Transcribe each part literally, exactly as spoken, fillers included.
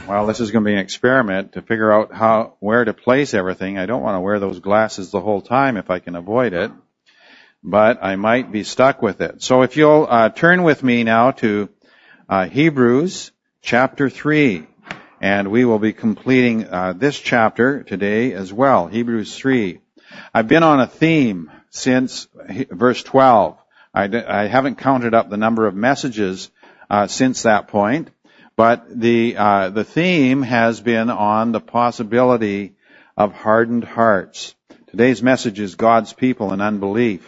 well, this is going to be an experiment to figure out how where to place everything. I don't want to wear those glasses the whole time if I can avoid it, but I might be stuck with it. So if you'll uh, turn with me now to uh, Hebrews chapter three, and we will be completing uh, this chapter today as well, Hebrews three. I've been on a theme since verse twelve. I, d- I haven't counted up the number of messages uh, since that point. But the uh, the theme has been on the possibility of hardened hearts. Today's message is God's people and unbelief,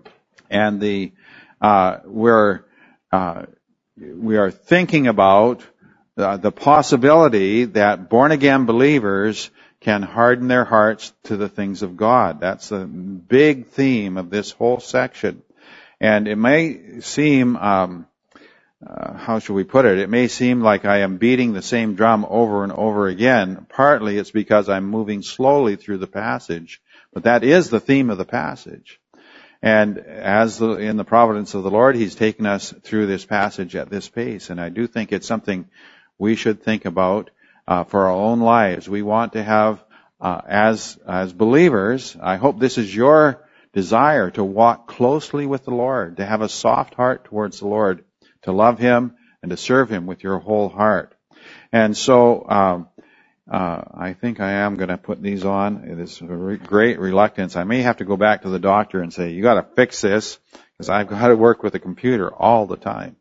and the uh, we're uh, we are thinking about uh, the possibility that born again believers can harden their hearts to the things of God. That's the big theme of this whole section, and it may seem. Um, Uh, how should we put it? It may seem like I am beating the same drum over and over again. Partly it's because I'm moving slowly through the passage, but that is the theme of the passage. And as the, in the providence of the Lord, He's taken us through this passage at this pace. And I do think it's something we should think about uh, for our own lives. We want to have, uh, as as believers, I hope this is your desire, to walk closely with the Lord, to have a soft heart towards the Lord, to love Him and to serve Him with your whole heart. And so um, uh, I think I am going to put these on. It is a great reluctance. I may have to go back to the doctor and say, you got to fix this, because I've got to work with a computer all the time.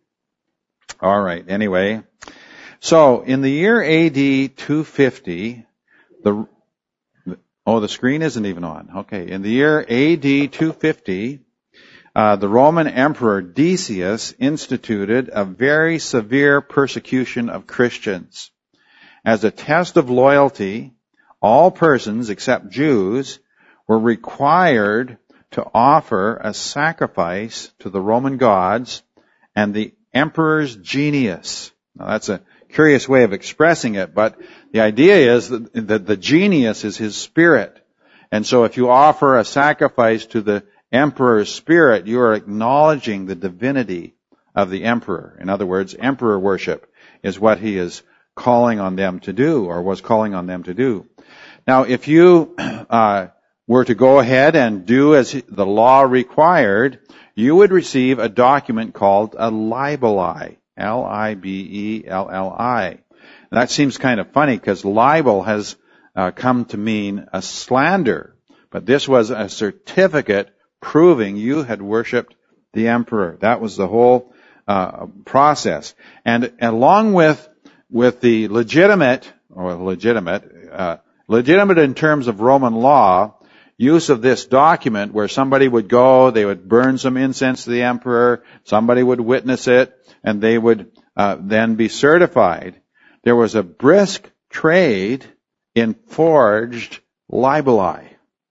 All right, anyway. So in the year A D two fifty, the oh, the screen isn't even on. Okay, in the year A D two fifty, Uh, the Roman Emperor Decius instituted a very severe persecution of Christians. As a test of loyalty, all persons except Jews were required to offer a sacrifice to the Roman gods and the emperor's genius. Now, that's a curious way of expressing it, but the idea is that, that the genius is his spirit. And so if you offer a sacrifice to the emperor's spirit, you are acknowledging the divinity of the emperor. In other words, emperor worship is what he is calling on them to do, or was calling on them to do. Now, if you uh, were to go ahead and do as the law required, you would receive a document called a libeli, L I B E L L I. And that seems kind of funny, because libel has uh, come to mean a slander, but this was a certificate proving you had worshipped the emperor. That was the whole uh, process. And along with with the legitimate, or legitimate, uh, legitimate in terms of Roman law, use of this document where somebody would go, they would burn some incense to the emperor, somebody would witness it, and they would uh, then be certified. There was a brisk trade in forged libeli.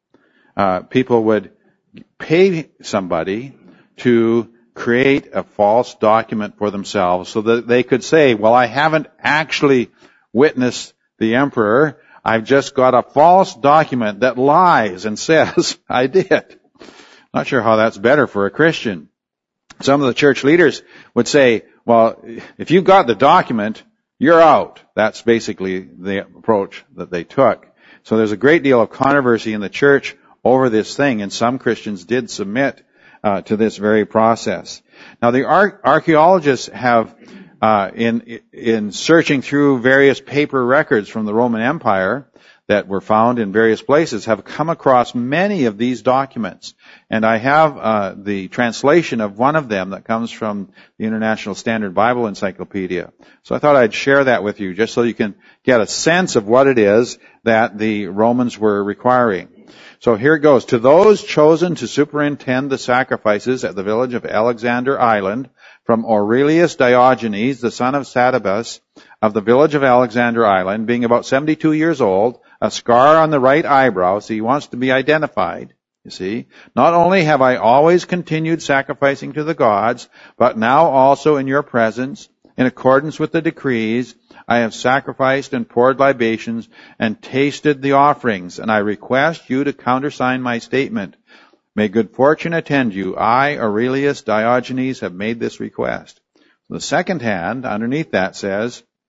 Uh, people would pay somebody to create a false document for themselves so that they could say, well, I haven't actually witnessed the emperor. I've just got a false document that lies and says I did. Not sure how that's better for a Christian. Some of the church leaders would say, well, if you've got the document, you're out. That's basically the approach that they took. So there's a great deal of controversy in the church over this thing, and some Christians did submit uh, to this very process. Now, the ar- archaeologists have, uh, in in searching through various paper records from the Roman Empire that were found in various places, have come across many of these documents. And I have uh, the translation of one of them that comes from the International Standard Bible Encyclopedia. So I thought I'd share that with you, just so you can get a sense of what it is that the Romans were requiring. So here it goes. To those chosen to superintend the sacrifices at the village of Alexander Island, from Aurelius Diogenes, the son of Satabus, of the village of Alexander Island, being about seventy-two years old, a scar on the right eyebrow, so he wants to be identified, you see. Not only have I always continued sacrificing to the gods, but now also in your presence, in accordance with the decrees, I have sacrificed and poured libations and tasted the offerings, and I request you to countersign my statement. May good fortune attend you. I, Aurelius Diogenes, have made this request. The second hand, underneath that, says,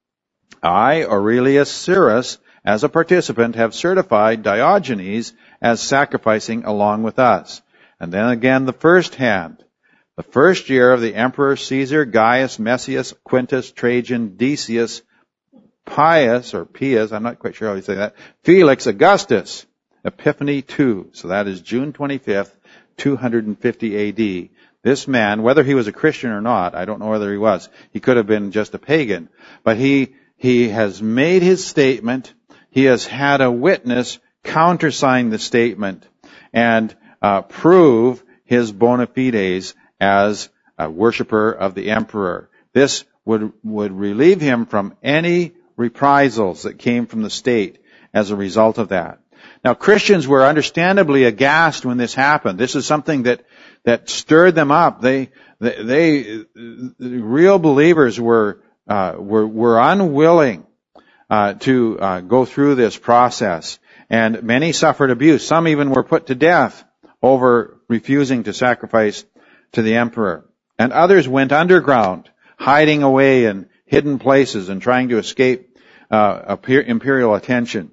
I, Aurelius Cyrus, as a participant, have certified Diogenes as sacrificing along with us. And then again the first hand. The first year of the Emperor Caesar, Gaius, Messius, Quintus, Trajan, Decius, Pius, or Pius, I'm not quite sure how you say that, Felix, Augustus, Epiphany two. So that is June twenty-fifth, two hundred fifty A D. This man, whether he was a Christian or not, I don't know whether he was. He could have been just a pagan. But he, he has made his statement. He has had a witness countersign the statement and uh, prove his bona fides as a worshiper of the emperor. This would, would relieve him from any reprisals that came from the state as a result of that. Now, Christians were understandably aghast when this happened. This is something that, that stirred them up. They, they, they real believers were, uh, were, were unwilling, uh, to, uh, go through this process. And many suffered abuse. Some even were put to death over refusing to sacrifice to the emperor. And others went underground, hiding away in hidden places and trying to escape, uh, imperial attention.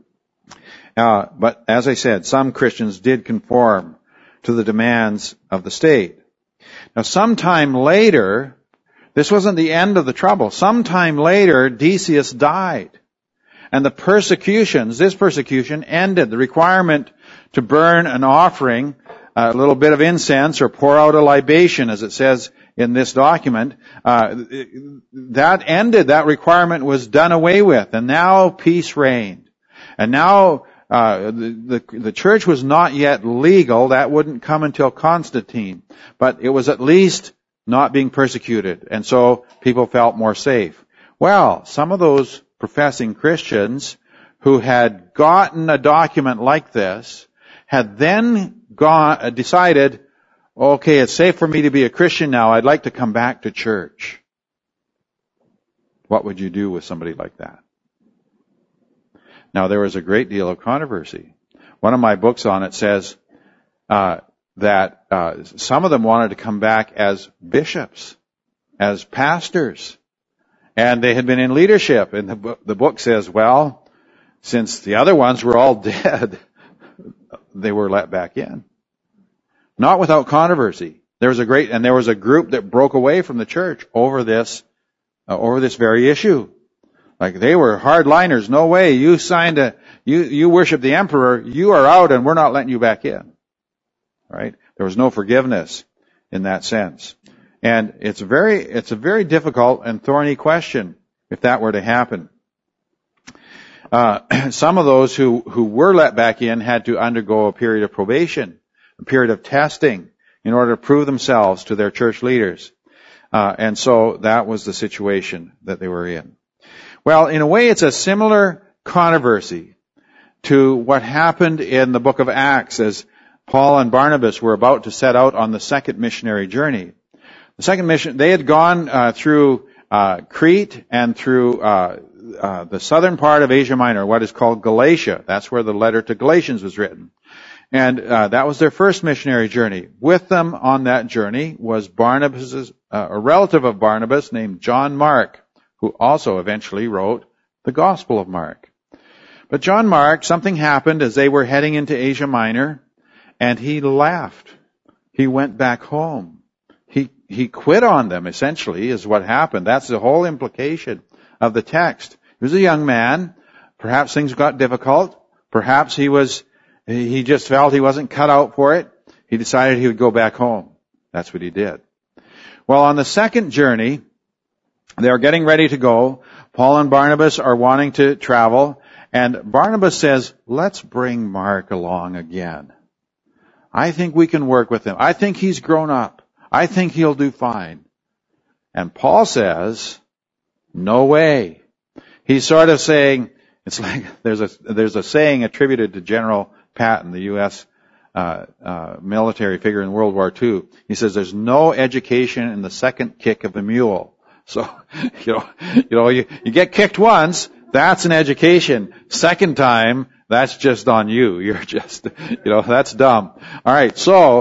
Uh, but as I said, some Christians did conform to the demands of the state. Now, sometime later, this wasn't the end of the trouble. Sometime later, Decius died. And the persecutions, this persecution ended. The requirement to burn an offering, a little bit of incense, or pour out a libation, as it says in this document, uh, that ended. That requirement was done away with. And now peace reigned. And now Uh, the, the, the church was not yet legal. That wouldn't come until Constantine. But it was at least not being persecuted. And so people felt more safe. Well, some of those professing Christians who had gotten a document like this had then gone, decided, okay, it's safe for me to be a Christian now. I'd like to come back to church. What would you do with somebody like that? Now, there was a great deal of controversy. One of my books on it says uh, that uh, some of them wanted to come back as bishops, as pastors, and they had been in leadership. And the, bu- the book says, well, since the other ones were all dead, they were let back in. Not without controversy. There was a great, and there was a group that broke away from the church over this, uh, over this very issue. Like, they were hardliners. No way. You signed a, you, you worship the emperor. You are out and we're not letting you back in. Right? There was no forgiveness in that sense. And it's very, it's a very difficult and thorny question if that were to happen. Uh, some of those who, who were let back in had to undergo a period of probation, a period of testing in order to prove themselves to their church leaders. Uh, and so that was the situation that they were in. Well, in a way, it's a similar controversy to what happened in the book of Acts as Paul and Barnabas were about to set out on the second missionary journey. The second mission, they had gone uh, through uh, Crete and through uh, uh, the southern part of Asia Minor, what is called Galatia. That's where the letter to Galatians was written. And uh, that was their first missionary journey. With them on that journey was Barnabas, uh, a relative of Barnabas named John Mark, who also eventually wrote the Gospel of Mark. But John Mark, something happened as they were heading into Asia Minor, and he left. He went back home. He, he quit on them, essentially, is what happened. That's the whole implication of the text. He was a young man. Perhaps things got difficult. Perhaps he was, he just felt he wasn't cut out for it. He decided he would go back home. That's what he did. Well, on the second journey, they are getting ready to go. Paul and Barnabas are wanting to travel. And Barnabas says, let's bring Mark along again. I think we can work with him. I think he's grown up. I think he'll do fine. And Paul says, no way. He's sort of saying, it's like there's a, there's a saying attributed to General Patton, the U S Uh, uh, military figure in World War Two. He says there's no education in the second kick of the mule. So, you know, you know, you, you get kicked once, that's an education. Second time, that's just on you. You're just, you know, that's dumb. All right. So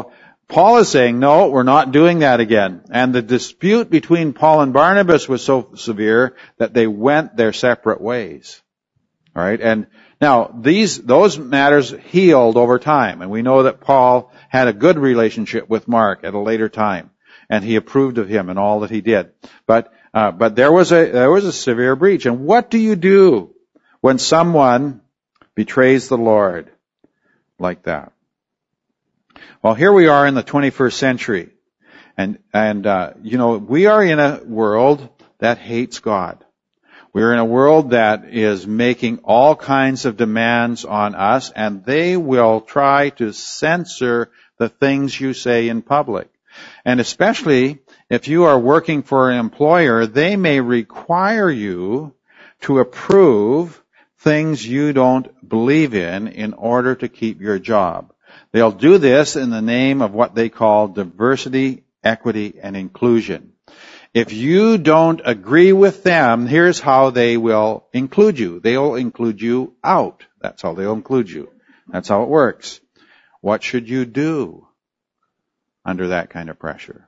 Paul is saying, no, we're not doing that again. And the dispute between Paul and Barnabas was so severe that they went their separate ways. All right. And now these, those matters healed over time. And we know that Paul had a good relationship with Mark at a later time. And he approved of him and all that he did. But, uh, but there was a, there was a severe breach. And what do you do when someone betrays the Lord like that? Well, here we are in the twenty-first century. And, and, uh, you know, we are in a world that hates God. We're in a world that is making all kinds of demands on us, and they will try to censor the things you say in public. And especially if you are working for an employer, they may require you to approve things you don't believe in in order to keep your job. They'll do this in the name of what they call diversity, equity, and inclusion. If you don't agree with them, here's how they will include you. They'll include you out. That's how they'll include you. That's how it works. What should you do under that kind of pressure?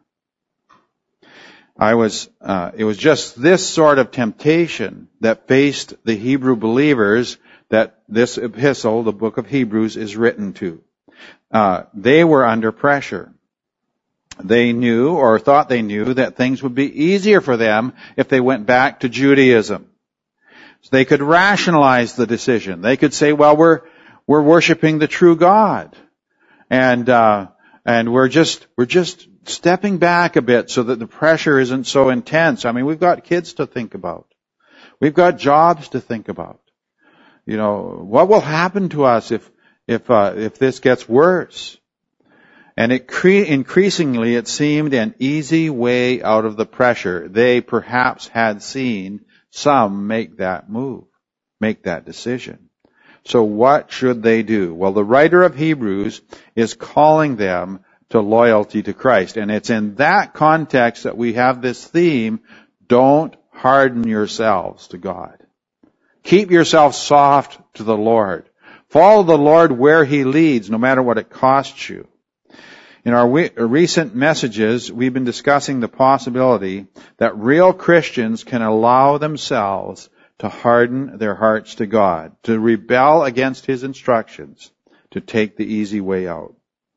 I was, uh, it was just this sort of temptation that faced the Hebrew believers that this epistle, the book of Hebrews, is written to. Uh, they were under pressure. They knew, or thought they knew, that things would be easier for them if they went back to Judaism. So they could rationalize the decision. They could say, well, we're, we're worshiping the true God. And, uh, and we're just, we're just stepping back a bit so that the pressure isn't so intense. I mean, we've got kids to think about. We've got jobs to think about. You know, what will happen to us if, if, uh, if this gets worse? And it cre- increasingly it seemed an easy way out of the pressure. They perhaps had seen some make that move, make that decision. So what should they do? Well, the writer of Hebrews is calling them to loyalty to Christ. And it's in that context that we have this theme, don't harden yourselves to God. Keep yourself soft to the Lord. Follow the Lord where He leads, no matter what it costs you. In our we- recent messages, we've been discussing the possibility that real Christians can allow themselves to harden their hearts to God, to rebel against His instructions, to take the easy way out.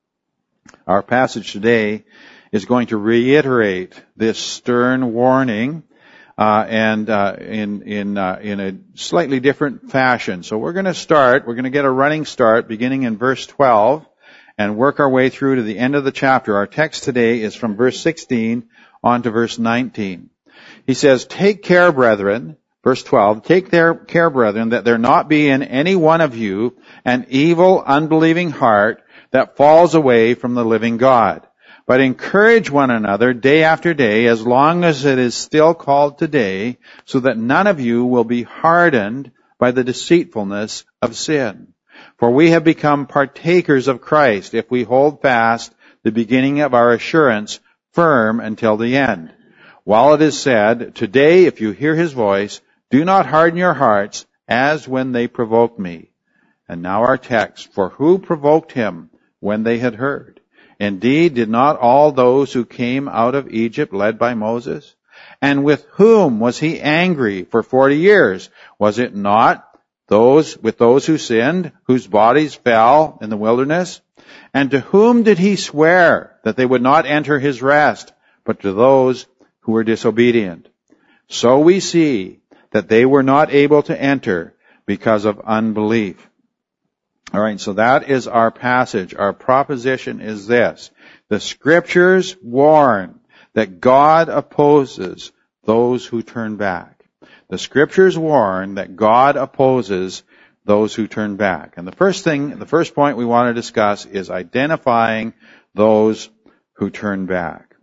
Our passage today is going to reiterate this stern warning, uh, and uh, in in uh, in a slightly different fashion. So we're going to start. We're going to get a running start, beginning in verse twelve. And work our way through to the end of the chapter. Our text today is from verse sixteen on to verse nineteen. He says, take care, brethren, verse twelve, take care, brethren, that there not be in any one of you an evil, unbelieving heart that falls away from the living God. But encourage one another day after day, as long as it is still called today, so that none of you will be hardened by the deceitfulness of sin. For we have become partakers of Christ if we hold fast the beginning of our assurance firm until the end. While it is said, today if you hear His voice, do not harden your hearts as when they provoked me. And now our text, for who provoked Him when they had heard? Indeed, did not all those who came out of Egypt led by Moses? And with whom was He angry for forty years? Was it not Those, with those who sinned, whose bodies fell in the wilderness? And to whom did He swear that they would not enter His rest, but to those who were disobedient? So we see that they were not able to enter because of unbelief. All right, so that is our passage. Our proposition is this. The Scriptures warn that God opposes those who turn back. The Scriptures warn that God opposes those who turn back. And the first thing, the first point we want to discuss is identifying those who turn back.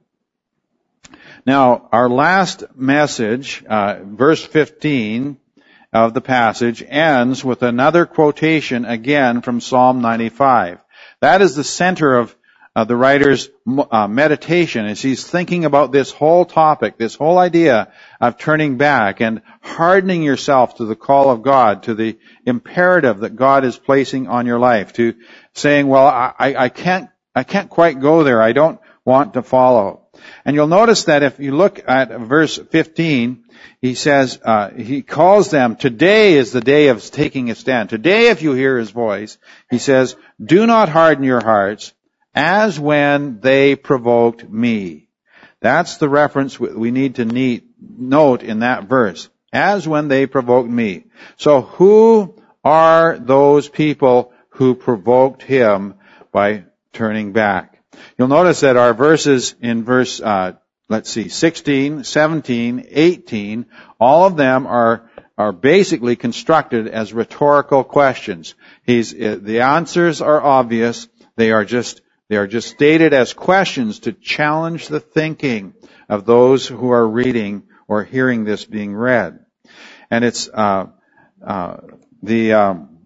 Now, our last message, uh, verse fifteen of the passage, ends with another quotation again from Psalm ninety-five. That is the center of Uh, the writer's uh, meditation as he's thinking about this whole topic, this whole idea of turning back and hardening yourself to the call of God, to the imperative that God is placing on your life, to saying, well, I, I can't I can't quite go there. I don't want to follow. And you'll notice that if you look at verse fifteen, he says, uh, he calls them, today is the day of taking a stand. Today, if you hear his voice, he says, do not harden your hearts as when they provoked me. That's the reference we need to need, note in that verse. As when they provoked me. So who are those people who provoked him by turning back? You'll notice that our verses in verse, uh, let's see, sixteen, seventeen, eighteen, all of them are, are basically constructed as rhetorical questions. He's, uh, the answers are obvious. They are just, they are just stated as questions to challenge the thinking of those who are reading or hearing this being read. And it's, uh, uh, the, um,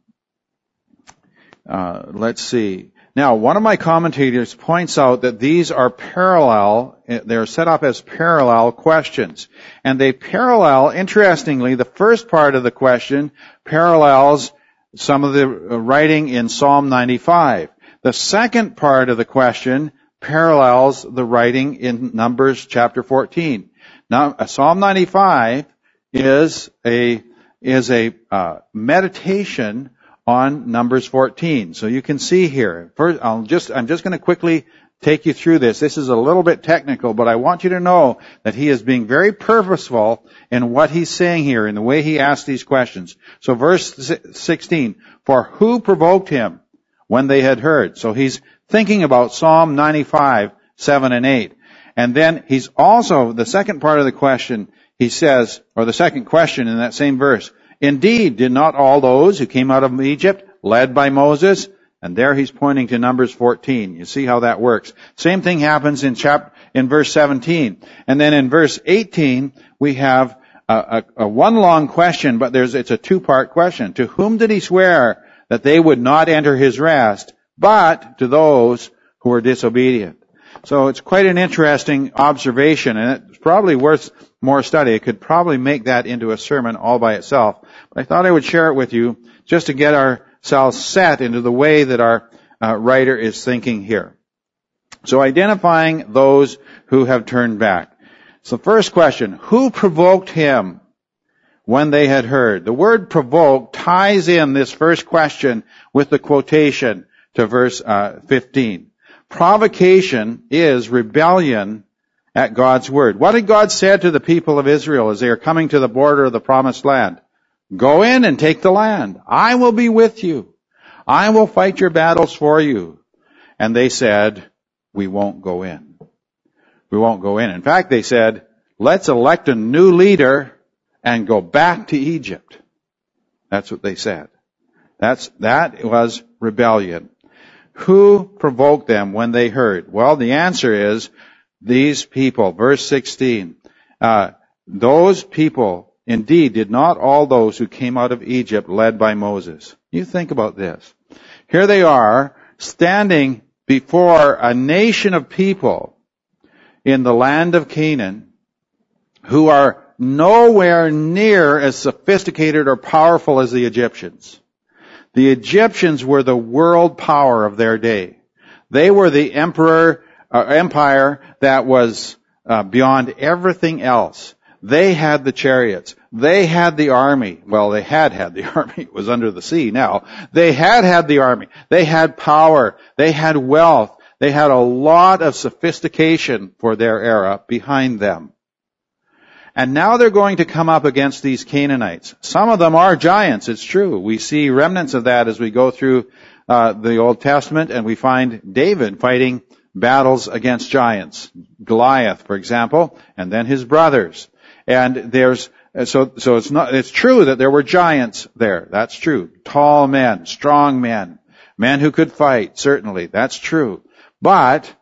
uh, let's see. Now, one of my commentators points out that these are parallel, they're set up as parallel questions. And they parallel, interestingly, the first part of the question parallels some of the writing in Psalm ninety-five. The second part of the question parallels the writing in Numbers chapter fourteen. Now, Psalm ninety-five is a, is a, uh, meditation on Numbers fourteen. So you can see here. First, I'll just, I'm just going to quickly take you through this. This is a little bit technical, but I want you to know that he is being very purposeful in what he's saying here, in the way he asks these questions. So verse sixteen, for who provoked him when they had heard? So he's thinking about Psalm ninety-five, seven and eight. And then he's also, the second part of the question, he says, or the second question in that same verse, indeed, did not all those who came out of Egypt, led by Moses? And there he's pointing to Numbers fourteen. You see how that works. Same thing happens in chapter, in verse seventeen. And then in verse eighteen, we have a, a, a one long question, but there's, it's a two-part question. To whom did he swear that they would not enter his rest, but to those who were disobedient? So it's quite an interesting observation, and it's probably worth more study. It could probably make that into a sermon all by itself. But I thought I would share it with you just to get ourselves set into the way that our uh, writer is thinking here. So identifying those who have turned back. So first question, who provoked him when they had heard? The word provoke ties in this first question with the quotation to verse uh, fifteen. Provocation is rebellion at God's word. What had God said to the people of Israel as they are coming to the border of the promised land? Go in and take the land. I will be with you. I will fight your battles for you. And they said, we won't go in. We won't go in. In fact, they said, let's elect a new leader and go back to Egypt. That's what they said. That's, that was rebellion. Who provoked them when they heard? Well, the answer is these people. Verse sixteen. Uh, those people indeed did not all those who came out of Egypt led by Moses. You think about this. Here they are standing before a nation of people in the land of Canaan who are nowhere near as sophisticated or powerful as the Egyptians. The Egyptians were the world power of their day. They were the emperor, uh, empire that was uh, beyond everything else. They had the chariots. They had the army. Well, they had had the army. It was under the sea now. They had had the army. They had power. They had wealth. They had a lot of sophistication for their era behind them. And now they're going to come up against these Canaanites. Some of them are giants, it's true. We see remnants of that as we go through uh, the Old Testament, and we find David fighting battles against giants. Goliath, for example, and then his brothers. And there's, so, so it's not, it's true that there were giants there. That's true. Tall men, strong men, men who could fight, certainly. That's true. But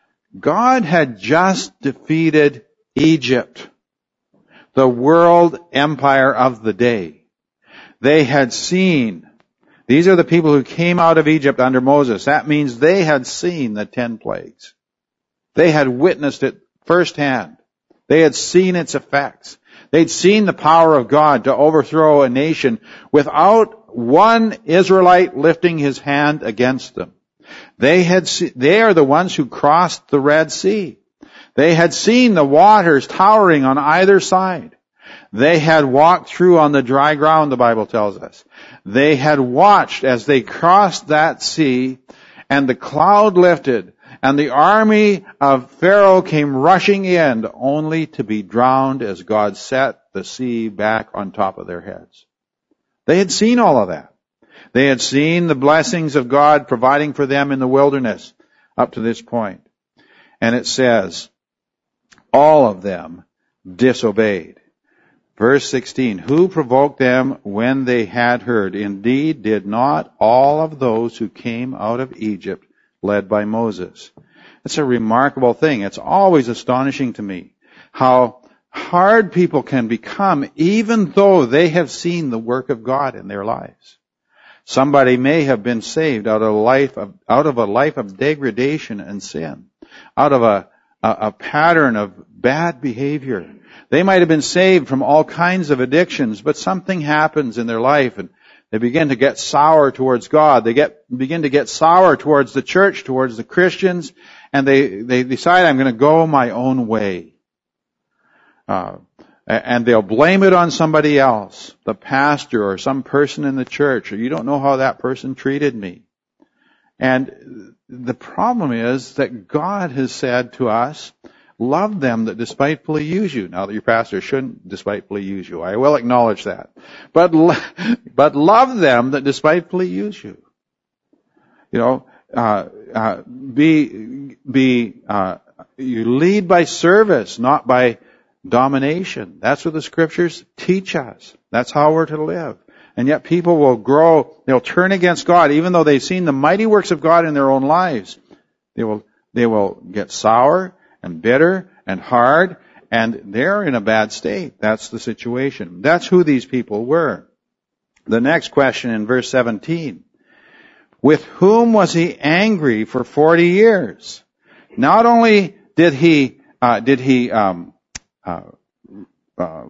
God had just defeated Egypt, the world empire of the day. They had seen, these are the people who came out of Egypt under Moses. That means they had seen the ten plagues. They had witnessed it firsthand. They had seen its effects. They'd seen the power of God to overthrow a nation without one Israelite lifting his hand against them. They had, se- they are the ones who crossed the Red Sea. They had seen the waters towering on either side. They had walked through on the dry ground, the Bible tells us. They had watched as they crossed that sea, and the cloud lifted, and the army of Pharaoh came rushing in, only to be drowned as God set the sea back on top of their heads. They had seen all of that. They had seen the blessings of God providing for them in the wilderness up to this point. And it says, all of them disobeyed. Verse sixteen, who provoked them when they had heard? Indeed, did not all of those who came out of Egypt led by Moses. It's a remarkable thing. It's always astonishing to me how hard people can become even though they have seen the work of God in their lives. Somebody may have been saved out of a life of, out of a life of degradation and sin, out of a, a, a pattern of bad behavior. They might have been saved from all kinds of addictions, but something happens in their life and they begin to get sour towards God. They get, begin to get sour towards the church, towards the Christians, and they, they decide, I'm going to go my own way. Uh, and they'll blame it on somebody else, the pastor or some person in the church, or you don't know how that person treated me. And the problem is that God has said to us, love them that despitefully use you. Now that your pastor shouldn't despitefully use you. I will acknowledge that. But, but love them that despitefully use you. You know, uh, uh, be, be, uh, you lead by service, not by domination. That's what the scriptures teach us. That's how we're to live. And yet people will grow, they'll turn against God, even though they've seen the mighty works of God in their own lives. They will, they will get sour and bitter and hard, and they're in a bad state. That's the situation. That's who these people were. The next question in verse seventeen. With whom was he angry for forty years? Not only did he, uh, did he, um, uh, uh,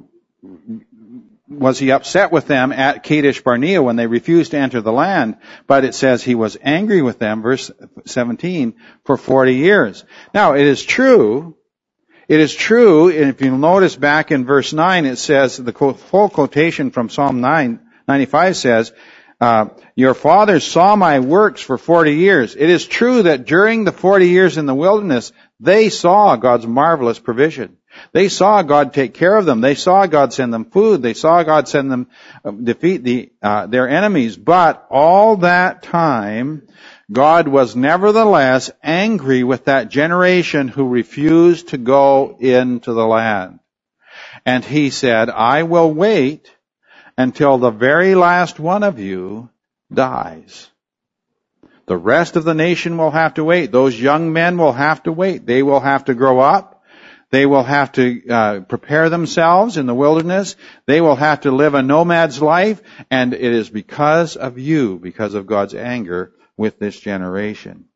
was he upset with them at Kadesh Barnea when they refused to enter the land, but it says he was angry with them, verse seventeen, for forty years. Now, it is true, it is true, and if you'll notice back in verse nine, it says, the full quotation from Psalm nine ninety-five says, uh, your fathers saw my works for forty years. It is true that during the forty years in the wilderness, they saw God's marvelous provision. They saw God take care of them. They saw God send them food. They saw God send them uh, defeat the uh, their enemies. But all that time, God was nevertheless angry with that generation who refused to go into the land. And he said, I will wait until the very last one of you dies. The rest of the nation will have to wait. Those young men will have to wait. They will have to grow up. They will have to uh, prepare themselves in the wilderness. They will have to live a nomad's life. And it is because of you, because of God's anger with this generation.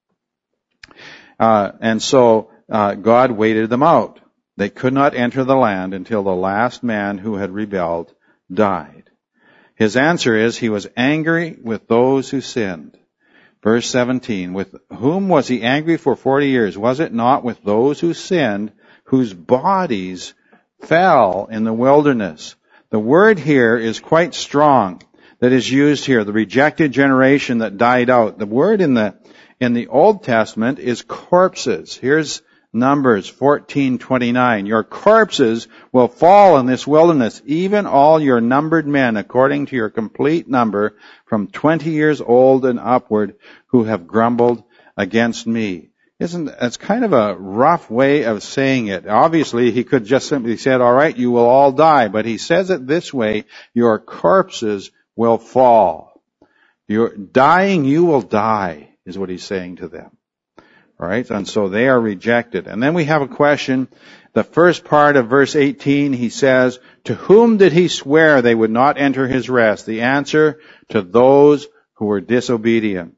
Uh, and so uh, God waited them out. They could not enter the land until the last man who had rebelled died. His answer is he was angry with those who sinned. Verse seventeen, with whom was he angry for forty years? Was it not with those who sinned, whose bodies fell in the wilderness? The word here is quite strong that is used here, the rejected generation that died out. The word in the in the Old Testament is corpses. Here's Numbers fourteen twenty-nine. Your corpses will fall in this wilderness, even all your numbered men, according to your complete number, from twenty years old and upward, who have grumbled against me. Isn't, it's kind of a rough way of saying it. Obviously, he could just simply said, all right, you will all die. But he says it this way, your corpses will fall. You're dying, you will die, is what he's saying to them. All right, and so they are rejected. And then we have a question. The first part of verse eighteen, he says, to whom did he swear they would not enter his rest? The answer, to those who were disobedient.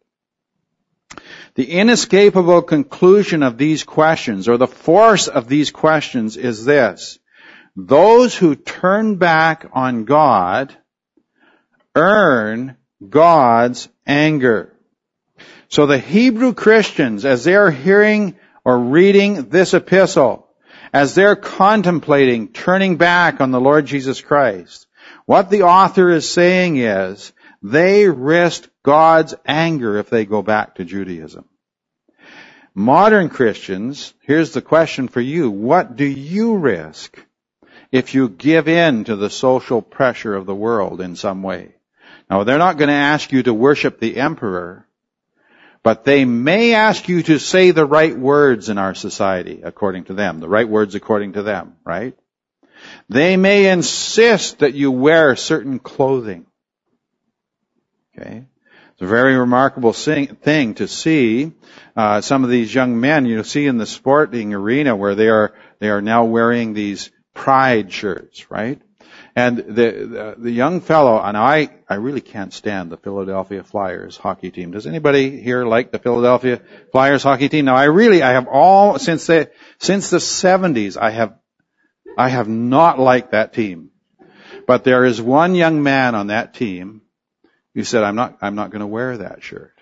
The inescapable conclusion of these questions, or the force of these questions, is this. Those who turn back on God earn God's anger. So the Hebrew Christians, as they're hearing or reading this epistle, as they're contemplating turning back on the Lord Jesus Christ, what the author is saying is they risked God's anger if they go back to Judaism. Modern Christians, here's the question for you. What do you risk if you give in to the social pressure of the world in some way? Now, they're not going to ask you to worship the emperor, but they may ask you to say the right words in our society, according to them. The right words according to them, right? They may insist that you wear certain clothing. Okay? It's a very remarkable thing to see uh, some of these young men, you see in the sporting arena where they are they are now wearing these pride shirts, right? And the, the the young fellow, and I I really can't stand the Philadelphia Flyers hockey team. Does anybody here like the Philadelphia Flyers hockey team? Now I really I have all since the since the seventies I have I have not liked that team. But there is one young man on that team who said, I'm not I'm not going to wear that shirt.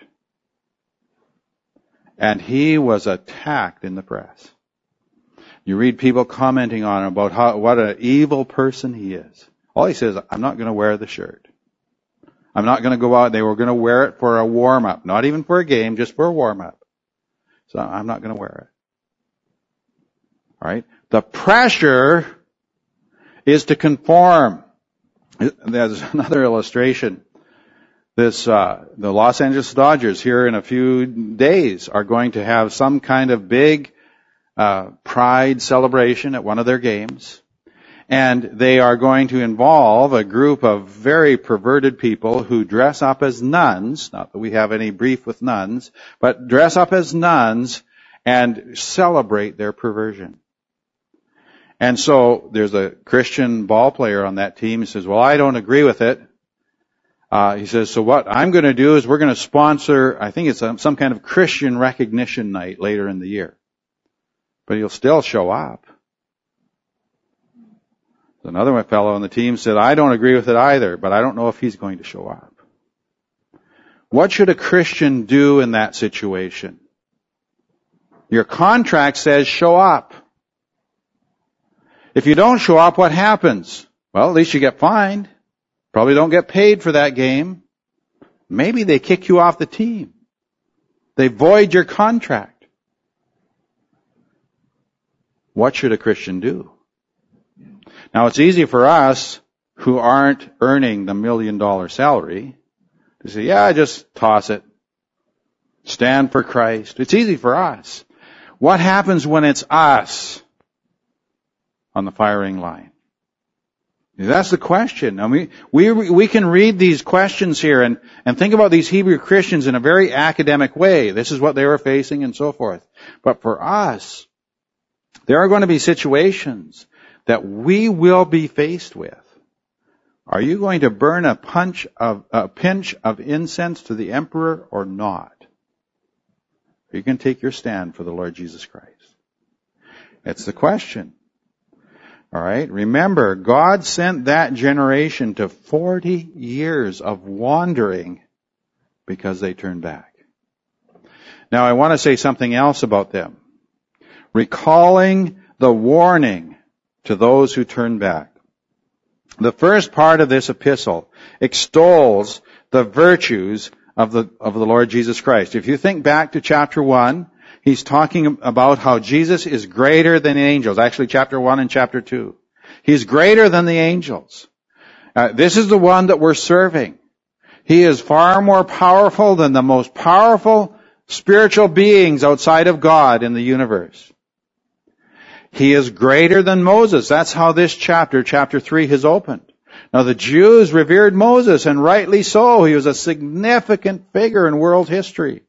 And he was attacked in the press. You read people commenting on him about how, what an evil person he is. All he says, I'm not going to wear the shirt. I'm not going to go out. They were going to wear it for a warm-up. Not even for a game, just for a warm-up. So I'm not going to wear it. All right? The pressure is to conform. There's another illustration. This, uh, the Los Angeles Dodgers here in a few days are going to have some kind of big Uh, pride celebration at one of their games. And they are going to involve a group of very perverted people who dress up as nuns, not that we have any beef with nuns, but dress up as nuns and celebrate their perversion. And so there's a Christian ball player on that team. He says, well, I don't agree with it. Uh, he says, so what I'm going to do is we're going to sponsor, I think it's some, some kind of Christian recognition night later in the year. But he'll still show up. Another fellow on the team said, I don't agree with it either, but I don't know if he's going to show up. What should a Christian do in that situation? Your contract says show up. If you don't show up, what happens? Well, at least you get fined. Probably don't get paid for that game. Maybe they kick you off the team. They void your contract. What should a Christian do? Now, it's easy for us who aren't earning the million dollar salary to say, yeah, just toss it. Stand for Christ. It's easy for us. What happens when it's us on the firing line? That's the question. I mean, we, we can read these questions here and, and think about these Hebrew Christians in a very academic way. This is what they were facing and so forth. But for us, there are going to be situations that we will be faced with. Are you going to burn a punch of, a pinch of incense to the emperor or not? Or you can take your stand for the Lord Jesus Christ. It's the question. All right. Remember, God sent that generation to forty years of wandering because they turned back. Now, I want to say something else about them. Recalling the warning to those who turn back. The first part of this epistle extols the virtues of the, of the Lord Jesus Christ. If you think back to chapter one, he's talking about how Jesus is greater than angels. Actually, chapter one and chapter two. He's greater than the angels. Uh, this is the one that we're serving. He is far more powerful than the most powerful spiritual beings outside of God in the universe. He is greater than Moses. That's how this chapter, chapter three, has opened. Now the Jews revered Moses, and rightly so. He was a significant figure in world history.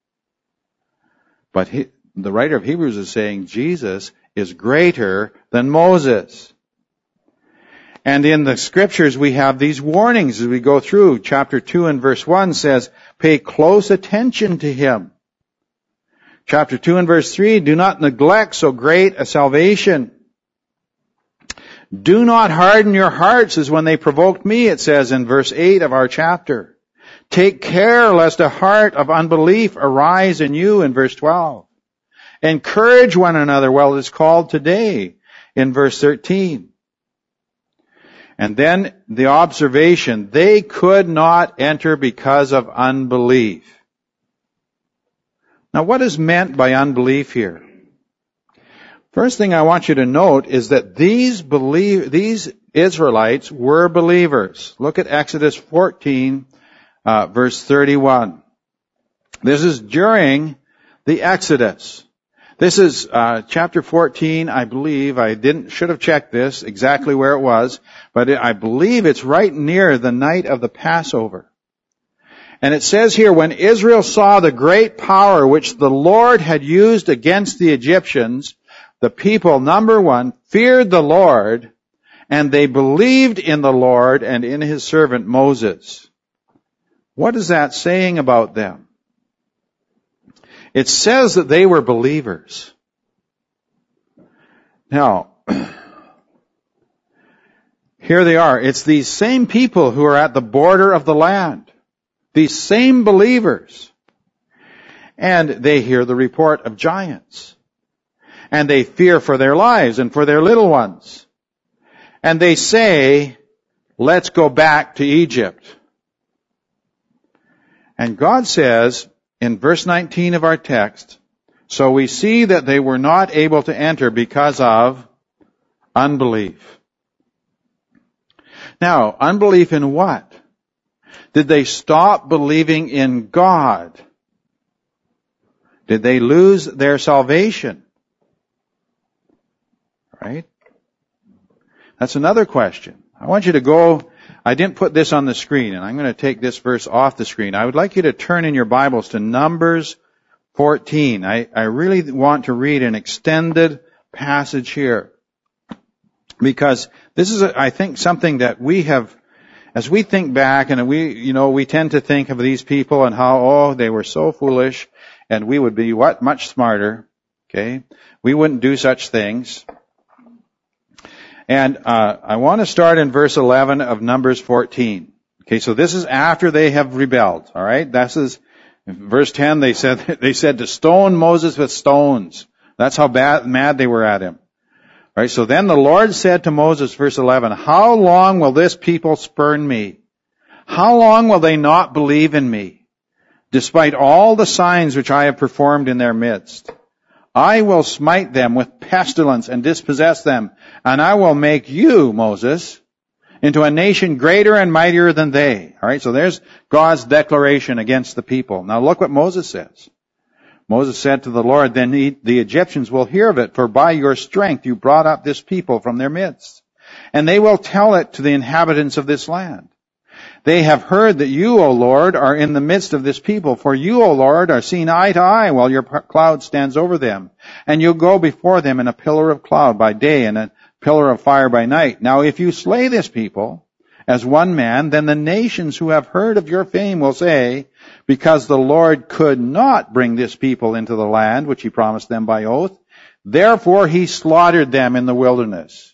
But he, the writer of Hebrews is saying Jesus is greater than Moses. And in the scriptures we have these warnings as we go through. Chapter two and verse one says, pay close attention to him. Chapter two and verse three, do not neglect so great a salvation. Do not harden your hearts as when they provoked me, it says in verse eight of our chapter. Take care lest a heart of unbelief arise in you, in verse twelve. Encourage one another while it is called today, in verse thirteen. And then the observation, they could not enter because of unbelief. Now, what is meant by unbelief here? First thing I want you to note is that these believe, these Israelites were believers. Look at Exodus fourteen, uh, verse thirty-one. This is during the Exodus. This is uh, chapter fourteen, I believe. I didn't should have checked this exactly where it was, but I believe it's right near the night of the Passover. And it says here, when Israel saw the great power which the Lord had used against the Egyptians, the people, number one, feared the Lord, and they believed in the Lord and in his servant Moses. What is that saying about them? It says that they were believers. Now, here they are. It's these same people who are at the border of the land. These same believers. And they hear the report of giants. And they fear for their lives and for their little ones. And they say, let's go back to Egypt. And God says, in verse nineteen of our text, so we see that they were not able to enter because of unbelief. Now, unbelief in what? Did they stop believing in God? Did they lose their salvation? Right? That's another question. I want you to go, I didn't put this on the screen, and I'm going to take this verse off the screen. I would like you to turn in your Bibles to Numbers fourteen. I, I really want to read an extended passage here. Because this is, I think, something that we have, as we think back, and we, you know, we tend to think of these people and how, oh, they were so foolish, and we would be what? Much smarter. Okay? We wouldn't do such things. And uh I want to start in verse eleven of Numbers fourteen. Okay, so this is after they have rebelled. All right, this is verse ten. They said they said to stone Moses with stones. That's how bad mad they were at him. All right, so then the Lord said to Moses, verse eleven, how long will this people spurn me? How long will they not believe in me, despite all the signs which I have performed in their midst? I will smite them with pestilence and dispossess them, and I will make you, Moses, into a nation greater and mightier than they. All right, so there's God's declaration against the people. Now look what Moses says. Moses said to the Lord, then the, the Egyptians will hear of it, for by your strength you brought up this people from their midst. And they will tell it to the inhabitants of this land. They have heard that you, O Lord, are in the midst of this people, for you, O Lord, are seen eye to eye while your cloud stands over them. And you go before them in a pillar of cloud by day and a pillar of fire by night. Now if you slay this people as one man, then the nations who have heard of your fame will say, because the Lord could not bring this people into the land which he promised them by oath, therefore he slaughtered them in the wilderness.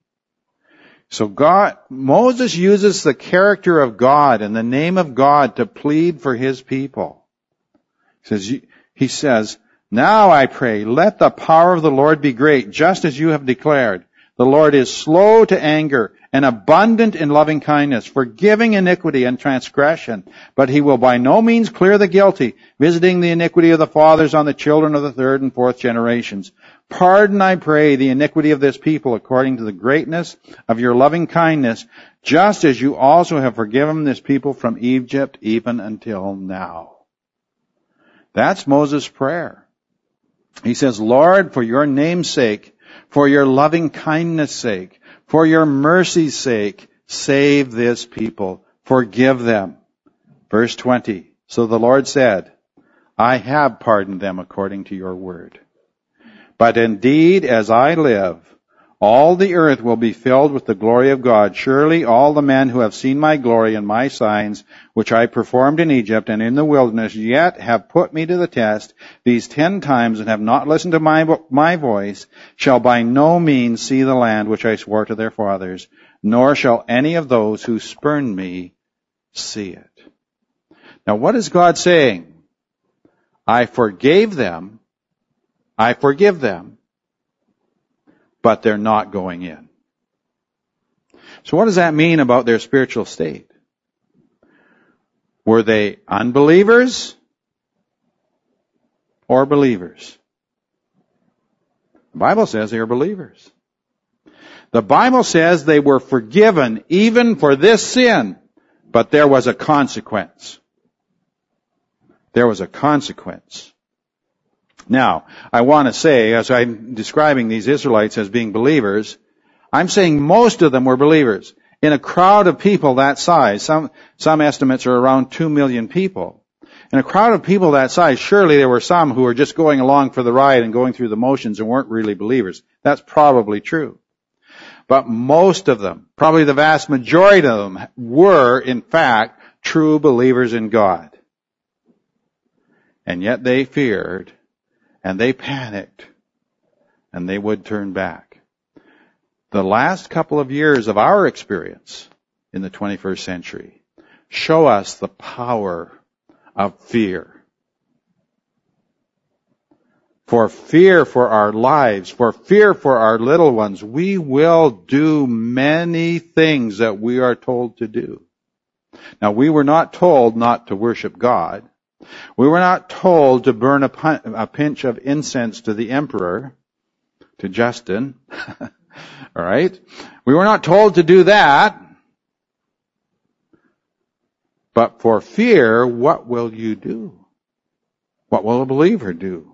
So God, Moses uses the character of God and the name of God to plead for his people. He says, he says, now I pray, let the power of the Lord be great, just as you have declared. The Lord is slow to anger and abundant in loving kindness, forgiving iniquity and transgression. But he will by no means clear the guilty, visiting the iniquity of the fathers on the children of the third and fourth generations. Pardon, I pray, the iniquity of this people according to the greatness of your loving kindness, just as you also have forgiven this people from Egypt even until now. That's Moses' prayer. He says, Lord, for your name's sake, for your loving kindness' sake, for your mercy's sake, save this people. Forgive them. Verse twenty. So the Lord said, I have pardoned them according to your word. But indeed, as I live, all the earth will be filled with the glory of God. Surely all the men who have seen my glory and my signs, which I performed in Egypt and in the wilderness, yet have put me to the test these ten times and have not listened to my, my voice, shall by no means see the land which I swore to their fathers, nor shall any of those who spurn me see it. Now what is God saying? I forgave them, I forgive them, but they're not going in. So what does that mean about their spiritual state? Were they unbelievers or believers? The Bible says they are believers. The Bible says they were forgiven even for this sin, but there was a consequence. There was a consequence. Now, I want to say, as I'm describing these Israelites as being believers, I'm saying most of them were believers. In a crowd of people that size, some, some estimates are around two million people. In a crowd of people that size, surely there were some who were just going along for the ride and going through the motions and weren't really believers. That's probably true. But most of them, probably the vast majority of them, were, in fact, true believers in God. And yet they feared, and they panicked, and they would turn back. The last couple of years of our experience in the twenty-first century show us the power of fear. For fear for our lives, for fear for our little ones, we will do many things that we are told to do. Now, we were not told not to worship God. We were not told to burn a, pun- a pinch of incense to the emperor, to Justin. All right? We were not told to do that. But for fear, what will you do? What will a believer do?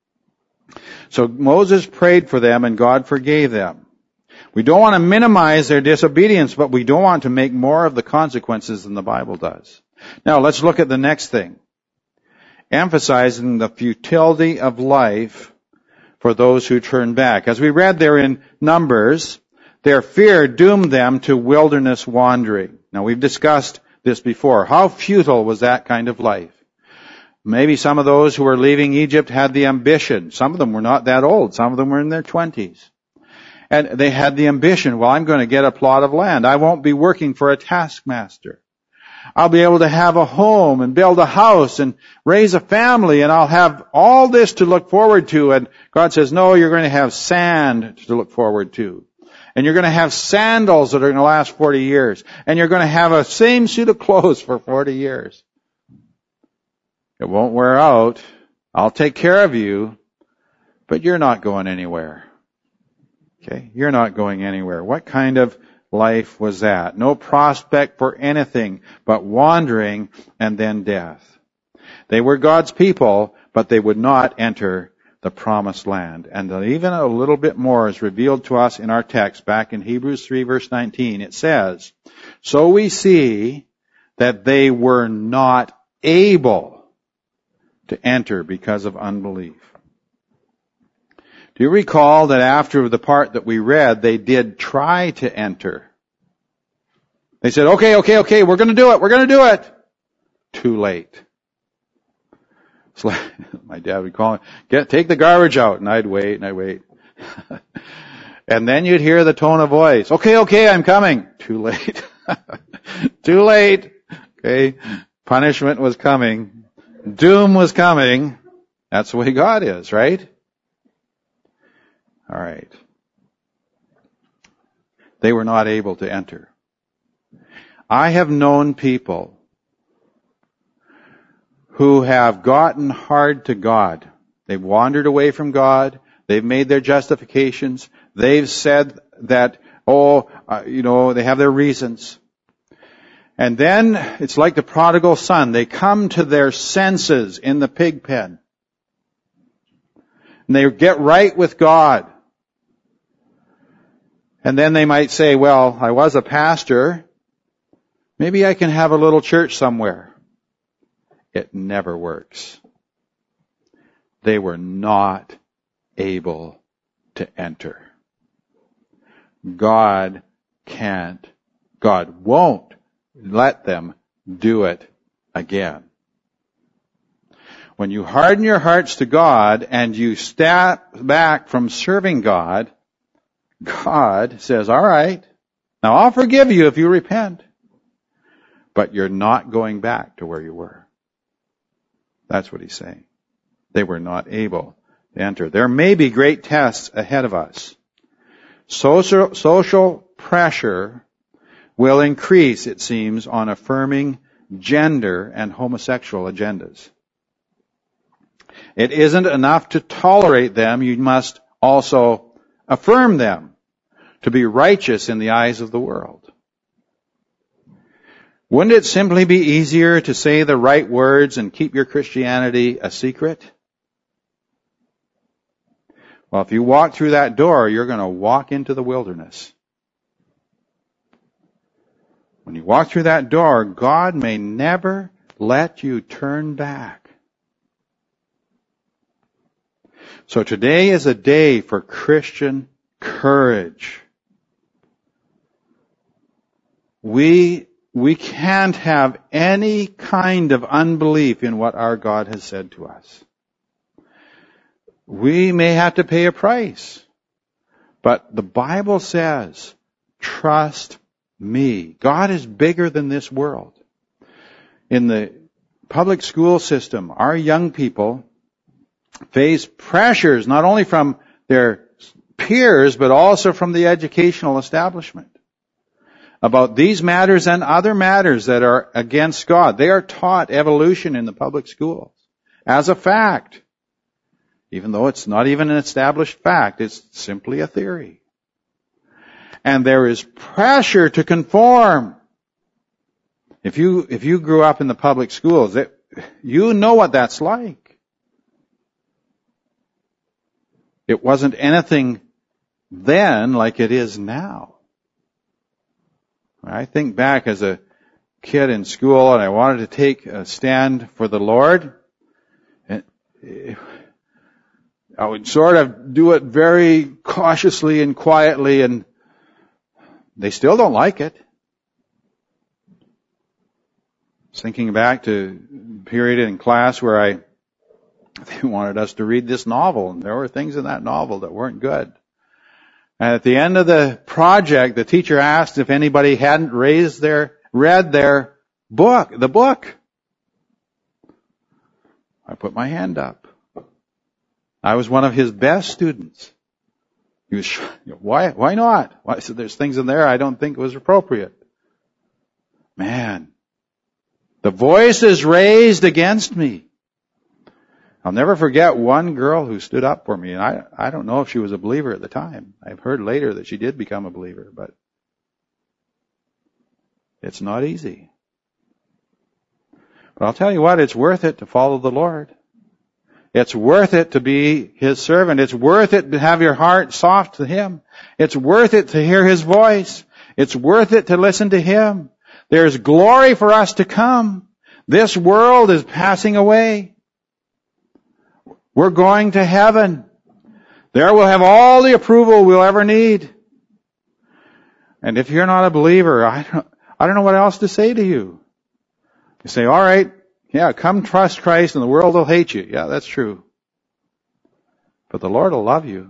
So Moses prayed for them and God forgave them. We don't want to minimize their disobedience, but we don't want to make more of the consequences than the Bible does. Now let's look at the next thing. Emphasizing the futility of life for those who turn back. As we read there in Numbers, their fear doomed them to wilderness wandering. Now we've discussed this before. How futile was that kind of life? Maybe some of those who were leaving Egypt had the ambition. Some of them were not that old. Some of them were in their twenties. And they had the ambition, well, I'm going to get a plot of land. I won't be working for a taskmaster. I'll be able to have a home and build a house and raise a family, and I'll have all this to look forward to. And God says, no, you're going to have sand to look forward to. And you're going to have sandals that are going to last forty years. And you're going to have a same suit of clothes for forty years. It won't wear out. I'll take care of you, but you're not going anywhere. Okay? You're not going anywhere. What kind of life was that? No prospect for anything but wandering and then death. They were God's people, but they would not enter the promised land. And even a little bit more is revealed to us in our text back in Hebrews three verse nineteen. It says, so we see that they were not able to enter because of unbelief. Do you recall that after the part that we read, they did try to enter? They said, okay, okay, okay, we're going to do it, we're going to do it. Too late. It's like, my dad would call me, get, take the garbage out, and I'd wait, and I'd wait. And then you'd hear the tone of voice, okay, okay, I'm coming. Too late. Too late. Okay, punishment was coming. Doom was coming. That's the way God is, right? All right. They were not able to enter. I have known people who have gotten hard to God. They've wandered away from God. They've made their justifications. They've said that, oh, uh, you know, they have their reasons. And then it's like the prodigal son. They come to their senses in the pig pen. And they get right with God. And then they might say, well, I was a pastor. Maybe I can have a little church somewhere. It never works. They were not able to enter. God can't, God won't let them do it again. When you harden your hearts to God and you step back from serving God, God says, all right, now I'll forgive you if you repent. But you're not going back to where you were. That's what he's saying. They were not able to enter. There may be great tests ahead of us. Social, social pressure will increase, it seems, on affirming gender and homosexual agendas. It isn't enough to tolerate them. You must also affirm them to be righteous in the eyes of the world. Wouldn't it simply be easier to say the right words and keep your Christianity a secret? Well, if you walk through that door, you're going to walk into the wilderness. When you walk through that door, God may never let you turn back. So today is a day for Christian courage. We, we can't have any kind of unbelief in what our God has said to us. We may have to pay a price, but the Bible says, trust me. God is bigger than this world. In the public school system, our young people face pressures not only from their peers, but also from the educational establishment about these matters and other matters that are against God. They are taught evolution in the public schools as a fact. Even though it's not even an established fact, it's simply a theory. And there is pressure to conform. If you, if you grew up in the public schools, it, you know what that's like. It wasn't anything then like it is now. I think back as a kid in school and I wanted to take a stand for the Lord. And I would sort of do it very cautiously and quietly, and they still don't like it. I was thinking back to a period in class where I they wanted us to read this novel, and there were things in that novel that weren't good. And at the end of the project, the teacher asked if anybody hadn't raised their, read their book, the book. I put my hand up. I was one of his best students. He was, why, why not? Why? I said, there's things in there I don't think was appropriate. Man, the voice is raised against me. I'll never forget one girl who stood up for me, and I, I don't know if she was a believer at the time. I've heard later that she did become a believer, but it's not easy. But I'll tell you what, it's worth it to follow the Lord. It's worth it to be His servant. It's worth it to have your heart soft to Him. It's worth it to hear His voice. It's worth it to listen to Him. There's glory for us to come. This world is passing away. We're going to heaven. There we'll have all the approval we'll ever need. And if you're not a believer, I don't, I don't know what else to say to you. You say, all right, yeah, come trust Christ and the world will hate you. Yeah, that's true. But the Lord will love you.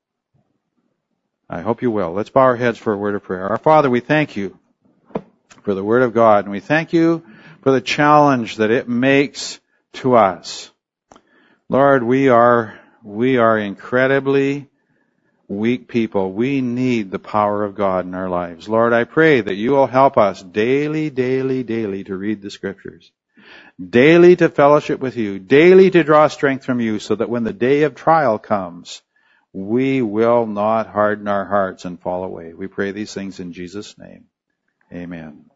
I hope you will. Let's bow our heads for a word of prayer. Our Father, we thank you for the Word of God, and we thank you for the challenge that it makes to us. Lord, we are, we are incredibly weak people. We need the power of God in our lives. Lord, I pray that you will help us daily, daily, daily to read the Scriptures. Daily to fellowship with you. Daily to draw strength from you so that when the day of trial comes, we will not harden our hearts and fall away. We pray these things in Jesus' name. Amen.